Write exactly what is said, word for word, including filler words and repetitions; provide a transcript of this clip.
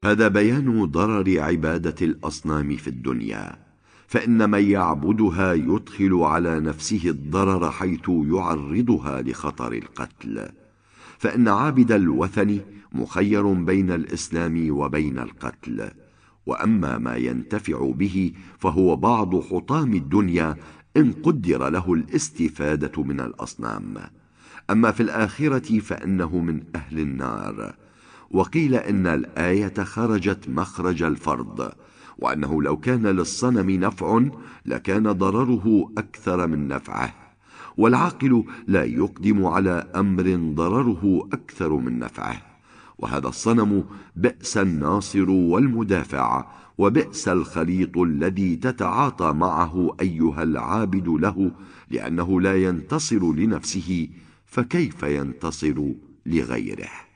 هذا بيان ضرر عبادة الأصنام في الدنيا، فإن من يعبدها يدخل على نفسه الضرر حيث يعرضها لخطر القتل، فإن عابد الوثن مخير بين الإسلام وبين القتل، وأما ما ينتفع به فهو بعض حطام الدنيا إن قدر له الاستفادة من الأصنام، أما في الآخرة فإنه من أهل النار. وقيل إن الآية خرجت مخرج الفرض، وأنه لو كان للصنم نفع لكان ضرره أكثر من نفعه، والعاقل لا يقدم على أمر ضرره أكثر من نفعه، وهذا الصنم بئس الناصر والمدافع، وبئس الخليط الذي تتعاطى معه أيها العابد له، لأنه لا ينتصر لنفسه فكيف ينتصر لغيره؟